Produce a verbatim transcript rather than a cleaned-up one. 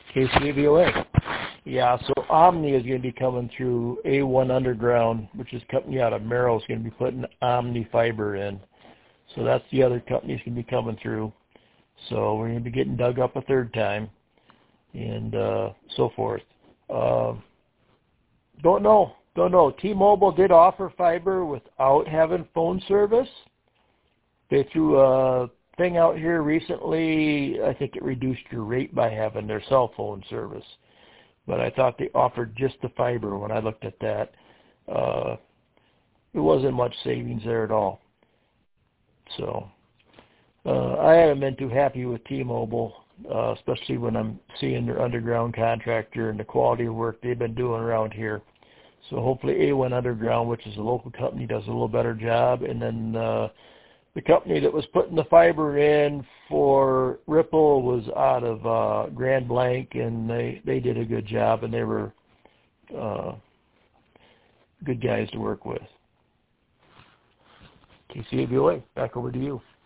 K C A B O A. Yeah, so Omni is going to be coming through A one Underground, which is a company out of Merrill, is going to be putting Omni fiber in. So that's the other company that's going to be coming through. So we're going to be getting dug up a third time and uh, so forth. Uh, don't know. Don't know. T-Mobile did offer fiber without having phone service. They threw a thing out here recently. I think it reduced your rate by having their cell phone service. But I thought they offered just the fiber when I looked at that. Uh, it wasn't much savings there at all. So uh, I haven't been too happy with T-Mobile, uh, especially when I'm seeing their underground contractor and the quality of work they've been doing around here. So hopefully A one Underground, which is a local company, does a little better job. And then uh, the company that was putting the fiber in for Ripple was out of uh, Grand Blanc, and they, they did a good job, and they were uh, good guys to work with. K C A B O A, back over to you.